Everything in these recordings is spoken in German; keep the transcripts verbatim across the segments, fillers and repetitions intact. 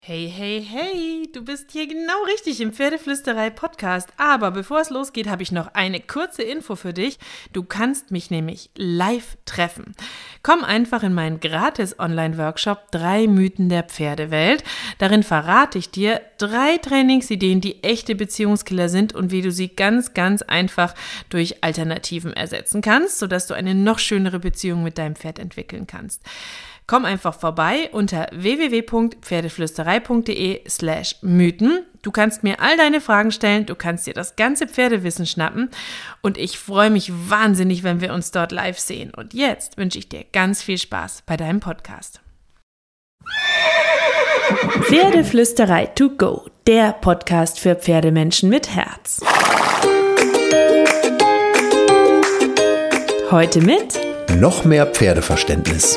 Hey, hey, hey, du bist hier genau richtig im Pferdeflüsterei-Podcast. Aber bevor es losgeht, habe ich noch eine kurze Info für dich. Du kannst mich nämlich live treffen. Komm einfach in meinen gratis Online-Workshop drei Mythen der Pferdewelt. Darin verrate ich dir drei Trainingsideen, die echte Beziehungskiller sind und wie du sie ganz, ganz einfach durch Alternativen ersetzen kannst, sodass du eine noch schönere Beziehung mit deinem Pferd entwickeln kannst. Komm einfach vorbei unter w w w punkt pferdeflüsterei punkt d e slash Mythen. Du kannst mir all deine Fragen stellen, du kannst dir das ganze Pferdewissen schnappen und ich freue mich wahnsinnig, wenn wir uns dort live sehen. Und jetzt wünsche ich dir ganz viel Spaß bei deinem Podcast. Pferdeflüsterei to go, der Podcast für Pferdemenschen mit Herz. Heute mit noch mehr Pferdeverständnis.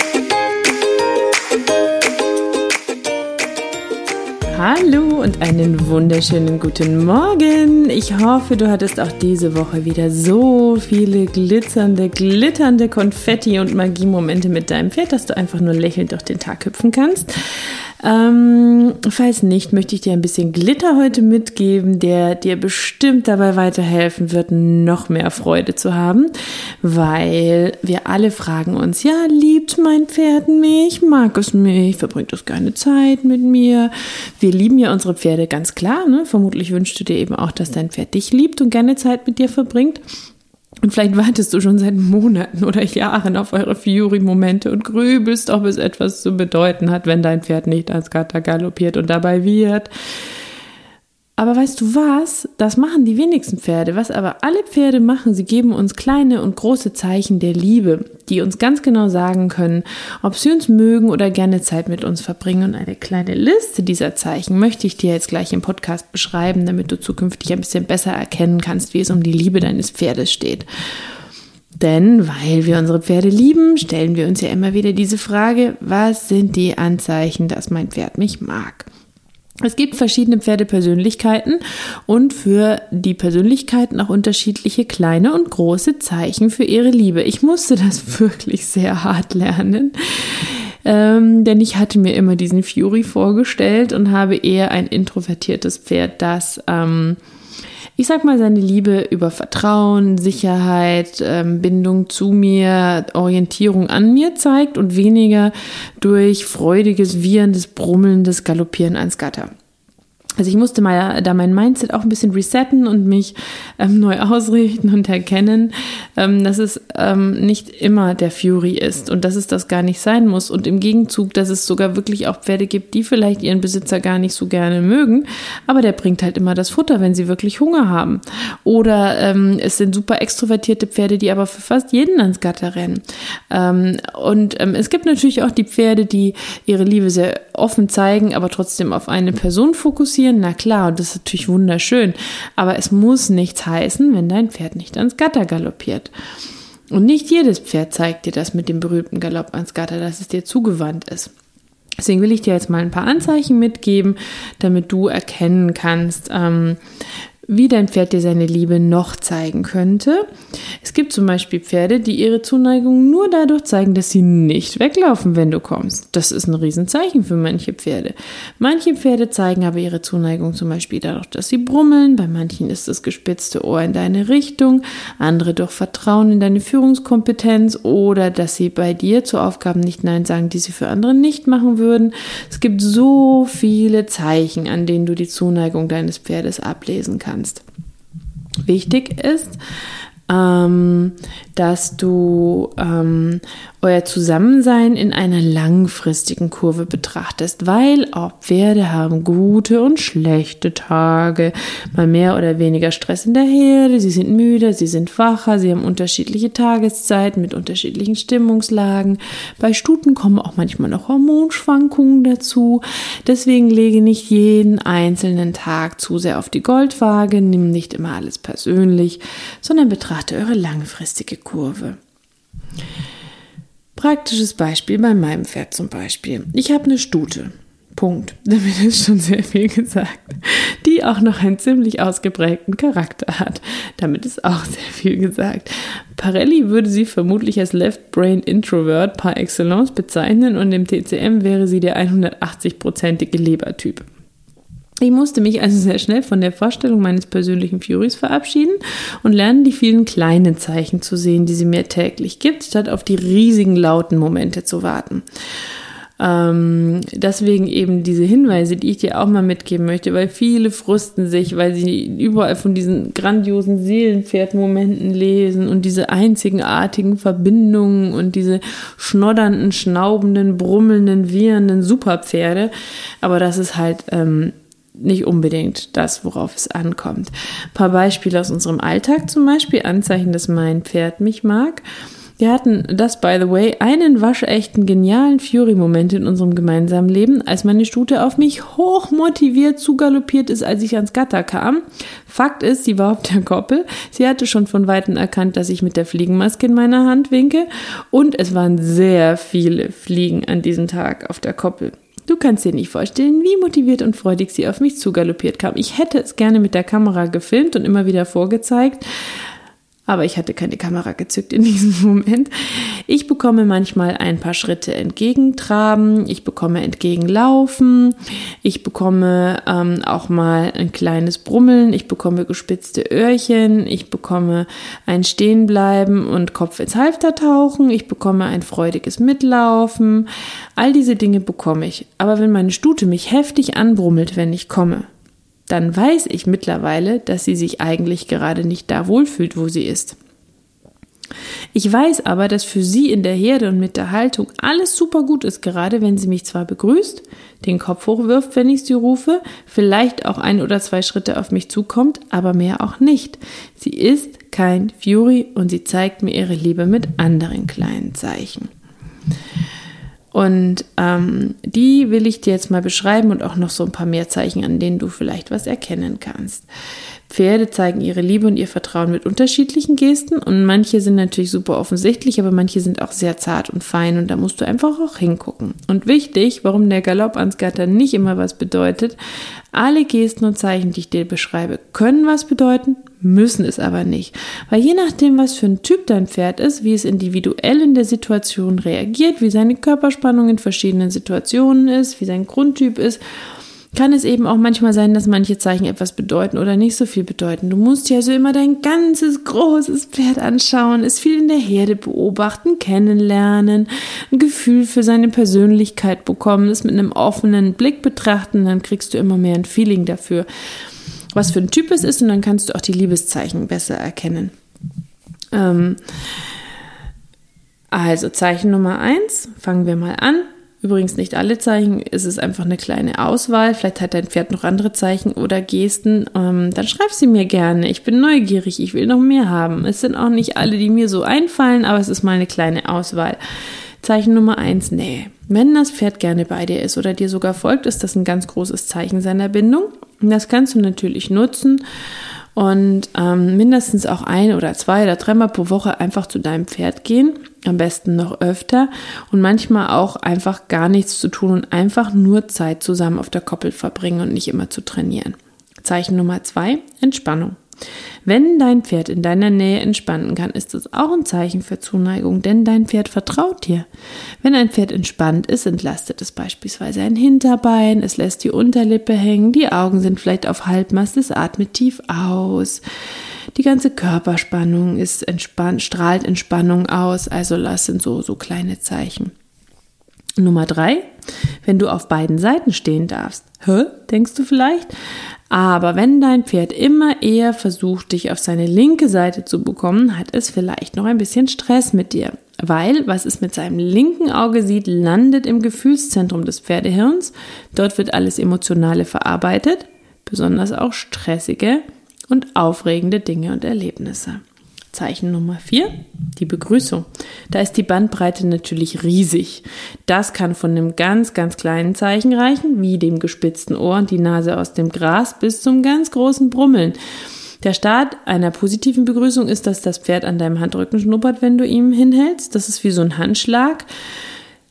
Hallo und einen wunderschönen guten Morgen. Ich hoffe, du hattest auch diese Woche wieder so viele glitzernde, glitternde Konfetti- und Magiemomente mit deinem Pferd, dass du einfach nur lächelnd durch den Tag hüpfen kannst. Ähm, falls nicht, möchte ich dir ein bisschen Glitter heute mitgeben, der dir bestimmt dabei weiterhelfen wird, noch mehr Freude zu haben, weil wir alle fragen uns, ja, liebt mein Pferd mich, mag es mich, verbringt es keine Zeit mit mir? Wir lieben ja unsere Pferde ganz klar, ne? Vermutlich wünschst du dir eben auch, dass dein Pferd dich liebt und gerne Zeit mit dir verbringt. Und vielleicht wartest du schon seit Monaten oder Jahren auf eure Fury-Momente und grübelst, ob es etwas zu bedeuten hat, wenn dein Pferd nicht ans Gatter galoppiert und dabei wird. Aber weißt du was? Das machen die wenigsten Pferde. Was aber alle Pferde machen, sie geben uns kleine und große Zeichen der Liebe, die uns ganz genau sagen können, ob sie uns mögen oder gerne Zeit mit uns verbringen. Und eine kleine Liste dieser Zeichen möchte ich dir jetzt gleich im Podcast beschreiben, damit du zukünftig ein bisschen besser erkennen kannst, wie es um die Liebe deines Pferdes steht. Denn weil wir unsere Pferde lieben, stellen wir uns ja immer wieder diese Frage, was sind die Anzeichen, dass mein Pferd mich mag? Es gibt verschiedene Pferdepersönlichkeiten und für die Persönlichkeiten auch unterschiedliche kleine und große Zeichen für ihre Liebe. Ich musste das wirklich sehr hart lernen, ähm, denn ich hatte mir immer diesen Fury vorgestellt und habe eher ein introvertiertes Pferd, das ähm, ich sag mal, seine Liebe über Vertrauen, Sicherheit, ähm, Bindung zu mir, Orientierung an mir zeigt und weniger durch freudiges, wieherndes, brummelndes Galoppieren ans Gatter. Also ich musste mal da mein Mindset auch ein bisschen resetten und mich ähm, neu ausrichten und erkennen, ähm, dass es ähm, nicht immer der Fury ist und dass es das gar nicht sein muss. Und im Gegenzug, dass es sogar wirklich auch Pferde gibt, die vielleicht ihren Besitzer gar nicht so gerne mögen, aber der bringt halt immer das Futter, wenn sie wirklich Hunger haben. Oder ähm, es sind super extrovertierte Pferde, die aber für fast jeden ans Gatter rennen. Ähm, und ähm, es gibt natürlich auch die Pferde, die ihre Liebe sehr offen zeigen, aber trotzdem auf eine Person fokussieren. Na klar, und das ist natürlich wunderschön, aber es muss nichts heißen, wenn dein Pferd nicht ans Gatter galoppiert. Und nicht jedes Pferd zeigt dir das mit dem berühmten Galopp ans Gatter, dass es dir zugewandt ist. Deswegen will ich dir jetzt mal ein paar Anzeichen mitgeben, damit du erkennen kannst, ähm, wie dein Pferd dir seine Liebe noch zeigen könnte. Es gibt zum Beispiel Pferde, die ihre Zuneigung nur dadurch zeigen, dass sie nicht weglaufen, wenn du kommst. Das ist ein Riesenzeichen für manche Pferde. Manche Pferde zeigen aber ihre Zuneigung zum Beispiel dadurch, dass sie brummeln. Bei manchen ist das gespitzte Ohr in deine Richtung, andere durch Vertrauen in deine Führungskompetenz oder dass sie bei dir zu Aufgaben nicht Nein sagen, die sie für andere nicht machen würden. Es gibt so viele Zeichen, an denen du die Zuneigung deines Pferdes ablesen kannst. Wichtig ist, ähm, dass du ähm, euer Zusammensein in einer langfristigen Kurve betrachtest, weil auch Pferde haben gute und schlechte Tage, mal mehr oder weniger Stress in der Herde, sie sind müde, sie sind wacher, sie haben unterschiedliche Tageszeiten mit unterschiedlichen Stimmungslagen. Bei Stuten kommen auch manchmal noch Hormonschwankungen dazu, deswegen lege nicht jeden einzelnen Tag zu sehr auf die Goldwaage, nimm nicht immer alles persönlich, sondern betrachte eure langfristige Kurve. Praktisches Beispiel bei meinem Pferd zum Beispiel. Ich habe eine Stute. Punkt. Damit ist schon sehr viel gesagt. die auch noch einen ziemlich ausgeprägten Charakter hat. Damit ist auch sehr viel gesagt. Parelli würde sie vermutlich als Left-Brain-Introvert par excellence bezeichnen und im T C M wäre sie der hundertachtzig-prozentige Lebertyp. Ich musste mich also sehr schnell von der Vorstellung meines persönlichen Furies verabschieden und lernen, die vielen kleinen Zeichen zu sehen, die sie mir täglich gibt, statt auf die riesigen lauten Momente zu warten. Ähm, deswegen eben diese Hinweise, die ich dir auch mal mitgeben möchte, weil viele frusten sich, weil sie überall von diesen grandiosen Seelenpferdmomenten lesen und diese einzigartigen Verbindungen und diese schnoddernden, schnaubenden, brummelnden, wiehernden Superpferde. Aber das ist halt ähm, nicht unbedingt das, worauf es ankommt. Ein paar Beispiele aus unserem Alltag zum Beispiel, Anzeichen, dass mein Pferd mich mag. Wir hatten das, by the way, einen waschechten, genialen Fury-Moment in unserem gemeinsamen Leben, als meine Stute auf mich hochmotiviert zugaloppiert ist, als ich ans Gatter kam. Fakt ist, sie war auf der Koppel. Sie hatte schon von Weitem erkannt, dass ich mit der Fliegenmaske in meiner Hand winke. Und es waren sehr viele Fliegen an diesem Tag auf der Koppel. Du kannst dir nicht vorstellen, wie motiviert und freudig sie auf mich zugaloppiert kam. Ich hätte es gerne mit der Kamera gefilmt und immer wieder vorgezeigt, aber ich hatte keine Kamera gezückt in diesem Moment. Ich bekomme manchmal ein paar Schritte entgegentraben, ich bekomme entgegenlaufen, ich bekomme ähm, auch mal ein kleines Brummeln, ich bekomme gespitzte Öhrchen, ich bekomme ein Stehenbleiben und Kopf ins Halfter tauchen, ich bekomme ein freudiges Mitlaufen. All diese Dinge bekomme ich. Aber wenn meine Stute mich heftig anbrummelt, wenn ich komme, dann weiß ich mittlerweile, dass sie sich eigentlich gerade nicht da wohlfühlt, wo sie ist. Ich weiß aber, dass für sie in der Herde und mit der Haltung alles super gut ist, gerade wenn sie mich zwar begrüßt, den Kopf hochwirft, wenn ich sie rufe, vielleicht auch ein oder zwei Schritte auf mich zukommt, aber mehr auch nicht. Sie ist kein Fury und sie zeigt mir ihre Liebe mit anderen kleinen Zeichen. Und ähm, die will ich dir jetzt mal beschreiben und auch noch so ein paar mehr Zeichen, an denen du vielleicht was erkennen kannst. Pferde zeigen ihre Liebe und ihr Vertrauen mit unterschiedlichen Gesten und manche sind natürlich super offensichtlich, aber manche sind auch sehr zart und fein und da musst du einfach auch hingucken. Und wichtig, warum der Galopp ans Gatter nicht immer was bedeutet, alle Gesten und Zeichen, die ich dir beschreibe, können was bedeuten, müssen es aber nicht. Weil je nachdem, was für ein Typ dein Pferd ist, wie es individuell in der Situation reagiert, wie seine Körperspannung in verschiedenen Situationen ist, wie sein Grundtyp ist, kann es eben auch manchmal sein, dass manche Zeichen etwas bedeuten oder nicht so viel bedeuten. Du musst ja also immer dein ganzes großes Pferd anschauen, es viel in der Herde beobachten, kennenlernen, ein Gefühl für seine Persönlichkeit bekommen, es mit einem offenen Blick betrachten, dann kriegst du immer mehr ein Feeling dafür, was für ein Typ es ist und dann kannst du auch die Liebeszeichen besser erkennen. Ähm, also Zeichen Nummer eins, fangen wir mal an. Übrigens nicht alle Zeichen, es ist einfach eine kleine Auswahl. Vielleicht hat dein Pferd noch andere Zeichen oder Gesten. Ähm, dann schreib sie mir gerne. Ich bin neugierig, ich will noch mehr haben. Es sind auch nicht alle, die mir so einfallen, aber es ist mal eine kleine Auswahl. Zeichen Nummer eins, Nähe. Wenn das Pferd gerne bei dir ist oder dir sogar folgt, ist das ein ganz großes Zeichen seiner Bindung. Und das kannst du natürlich nutzen und ähm, mindestens auch ein oder zwei oder dreimal pro Woche einfach zu deinem Pferd gehen. Am besten noch öfter und manchmal auch einfach gar nichts zu tun und einfach nur Zeit zusammen auf der Koppel verbringen und nicht immer zu trainieren. Zeichen Nummer zwei, Entspannung. Wenn dein Pferd in deiner Nähe entspannen kann, ist das auch ein Zeichen für Zuneigung, denn dein Pferd vertraut dir. Wenn ein Pferd entspannt ist, entlastet es beispielsweise ein Hinterbein, es lässt die Unterlippe hängen, die Augen sind vielleicht auf Halbmast, es atmet tief aus. Die ganze Körperspannung ist entspannt, strahlt Entspannung aus, also das sind so, so kleine Zeichen. Nummer drei, wenn du auf beiden Seiten stehen darfst. Hä, denkst du vielleicht? Aber wenn dein Pferd immer eher versucht, dich auf seine linke Seite zu bekommen, hat es vielleicht noch ein bisschen Stress mit dir. Weil, was es mit seinem linken Auge sieht, landet im Gefühlszentrum des Pferdehirns. Dort wird alles Emotionale verarbeitet, besonders auch stressige und aufregende Dinge und Erlebnisse. Zeichen Nummer vier, die Begrüßung. Da ist die Bandbreite natürlich riesig. Das kann von einem ganz, ganz kleinen Zeichen reichen, wie dem gespitzten Ohr und die Nase aus dem Gras, bis zum ganz großen Brummeln. Der Start einer positiven Begrüßung ist, dass das Pferd an deinem Handrücken schnuppert, wenn du ihm hinhältst. Das ist wie so ein Handschlag.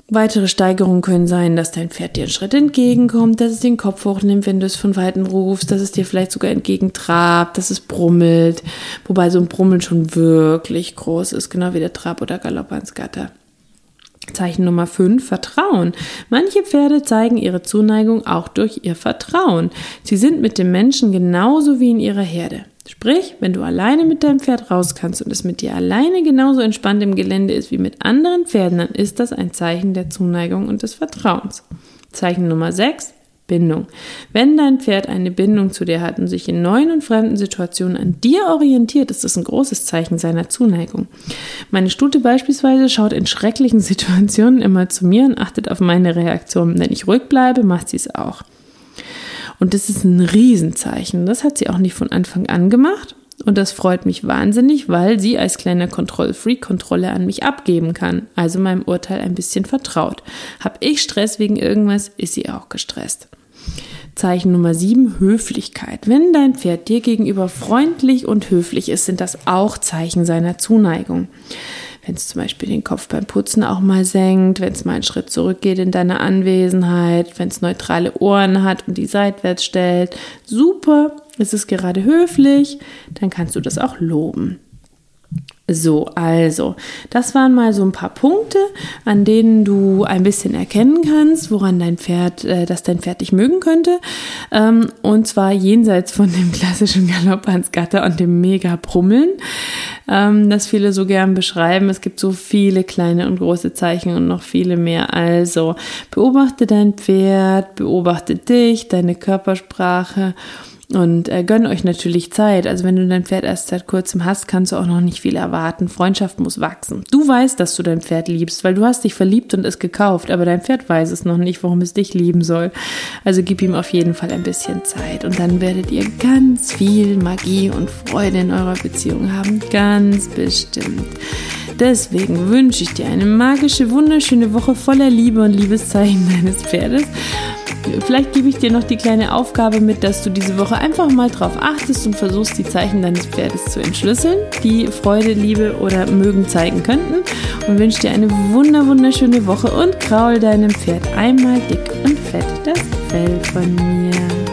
Weitere Steigerungen können sein, dass dein Pferd dir einen Schritt entgegenkommt, dass es den Kopf hochnimmt, wenn du es von Weitem rufst, dass es dir vielleicht sogar entgegentrabt, dass es brummelt, wobei so ein Brummeln schon wirklich groß ist, genau wie der Trab oder Galopp ans Gatter. Zeichen Nummer fünf, Vertrauen. Manche Pferde zeigen ihre Zuneigung auch durch ihr Vertrauen. Sie sind mit dem Menschen genauso wie in ihrer Herde. Sprich, wenn du alleine mit deinem Pferd raus kannst und es mit dir alleine genauso entspannt im Gelände ist wie mit anderen Pferden, dann ist das ein Zeichen der Zuneigung und des Vertrauens. Zeichen Nummer sechs, Bindung. Wenn dein Pferd eine Bindung zu dir hat und sich in neuen und fremden Situationen an dir orientiert, ist das ein großes Zeichen seiner Zuneigung. Meine Stute beispielsweise schaut in schrecklichen Situationen immer zu mir und achtet auf meine Reaktion. Wenn ich ruhig bleibe, macht sie es auch. Und das ist ein Riesenzeichen. Das hat sie auch nicht von Anfang an gemacht. Und das freut mich wahnsinnig, weil sie als kleiner Kontrollfreak Kontrolle an mich abgeben kann. Also meinem Urteil ein bisschen vertraut. Hab ich Stress wegen irgendwas, ist sie auch gestresst. Zeichen Nummer sieben, Höflichkeit. Wenn dein Pferd dir gegenüber freundlich und höflich ist, sind das auch Zeichen seiner Zuneigung. Wenn es zum Beispiel den Kopf beim Putzen auch mal senkt, wenn es mal einen Schritt zurückgeht in deiner Anwesenheit, wenn es neutrale Ohren hat und die seitwärts stellt, super, ist es gerade höflich, dann kannst du das auch loben. So, also, das waren mal so ein paar Punkte, an denen du ein bisschen erkennen kannst, woran dein Pferd, äh, dass dein Pferd dich mögen könnte. Ähm, und zwar jenseits von dem klassischen Galopp ans Gatter und dem Mega-Brummeln, ähm, das viele so gern beschreiben. Es gibt so viele kleine und große Zeichen und noch viele mehr. Also, beobachte dein Pferd, beobachte dich, deine Körpersprache. Und äh, gönn euch natürlich Zeit. Also wenn du dein Pferd erst seit kurzem hast, kannst du auch noch nicht viel erwarten. Freundschaft muss wachsen. Du weißt, dass du dein Pferd liebst, weil du hast dich verliebt und es gekauft, aber dein Pferd weiß es noch nicht, warum es dich lieben soll. Also gib ihm auf jeden Fall ein bisschen Zeit und dann werdet ihr ganz viel Magie und Freude in eurer Beziehung haben. Ganz bestimmt. Deswegen wünsche ich dir eine magische, wunderschöne Woche voller Liebe und Liebeszeichen deines Pferdes. Vielleicht gebe ich dir noch die kleine Aufgabe mit, dass du diese Woche einfach mal drauf achtest und versuchst, die Zeichen deines Pferdes zu entschlüsseln, die Freude, Liebe oder Mögen zeigen könnten. Und wünsche dir eine wunder, wunderschöne Woche und kraul deinem Pferd einmal dick und fett das Fell von mir.